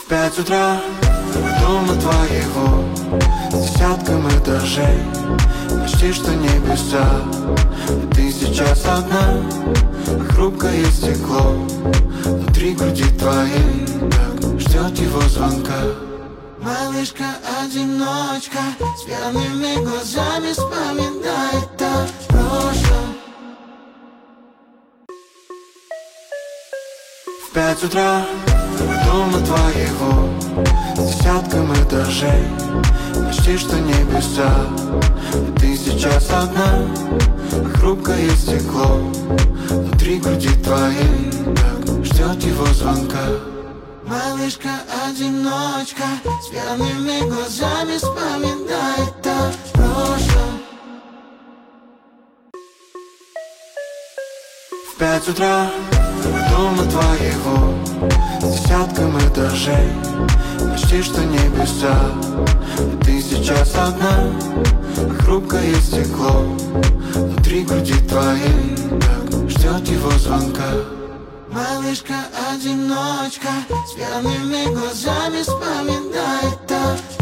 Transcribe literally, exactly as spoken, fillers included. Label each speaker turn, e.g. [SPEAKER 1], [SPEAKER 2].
[SPEAKER 1] В пять утра дома твоего с десятком этажей, почти что небеса. Ты сейчас одна, хрупкое стекло внутри груди твоей, так ждет его звонка. Малышка-одиночка с пьяными глазами вспоминает о прошлом. В пять утра дома твоего с десятком этажей, почти что небеса. Ты сейчас одна, хрупкое стекло внутри груди твоей, так ждет его звонка. Малышка-одиночка с пьяными глазами вспоминает о прошлом. В пять утра дома твоего с десятком этажей, почти что небеса. Ты сейчас одна, хрупкое стекло внутри груди твоей, так ждет его звонка. Малышка-одиночка с пьяными глазами вспоминает о